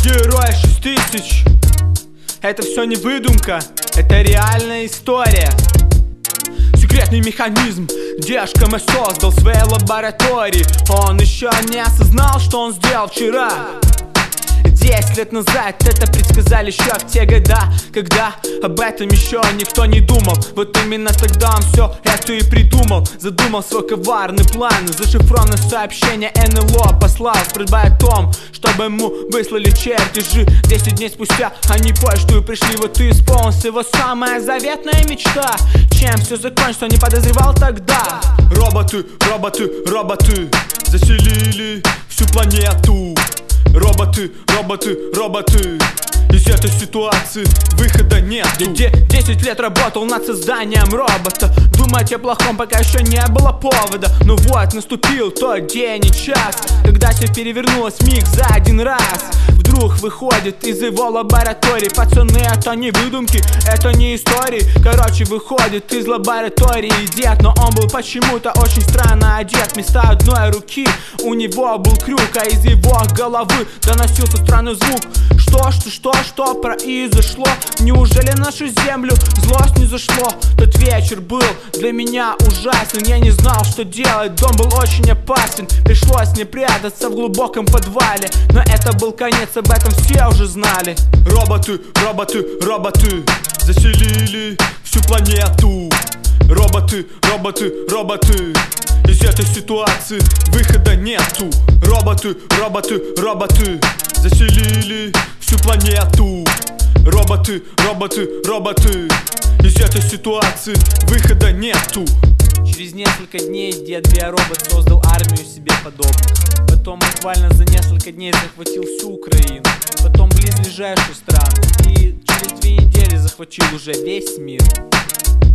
Герой 6000. Это все не выдумка, это реальная история. Секретный механизм Дешком создал в своей лаборатории. Он еще не осознал, что он сделал вчера. 10 лет назад это предсказали еще в те года, когда об этом еще никто не думал. Вот именно тогда он все это и придумал. Задумал свой коварный план. Зашифрованное сообщение НЛО послал с просьбой о том, чтобы ему выслали чертежи. 10 дней спустя они почту пришли. Вот и исполнилась его самая заветная мечта. Чем все закончится, он не подозревал тогда. Роботы, роботы, роботы заселили всю планету. Роботы, роботы, роботы. Из этой ситуации выхода нет. 10 лет работал над созданием робота. Думать о плохом пока еще не было повода. Но вот наступил тот день и час, когда все перевернулось миг за один раз. Вдруг выходит из его лаборатории. Пацаны, это не выдумки, это не истории. Короче, выходит из лаборатории дед. Но он был почему-то очень странно одет. Вместо одной руки у него был крюк, а из его головы доносился странный звук. Что произошло? Неужели нашу землю злость не зашло? Тот вечер был для меня ужасен. Я не знал, что делать, дом был очень опасен. Пришлось мне прятаться в глубоком подвале. Но это был конец, об этом все уже знали. Роботы, роботы, роботы заселили всю планету. Роботы, роботы, роботы. Из этой ситуации выхода нету. Роботы, роботы, роботы заселили всю планету. Роботы, роботы, роботы. Из этой ситуации выхода нету. Через несколько дней дед Биоробот создал армию себе подобных. Потом буквально за несколько дней захватил всю Украину. Потом близлежащие страны. И через 2 недели захватил уже весь мир.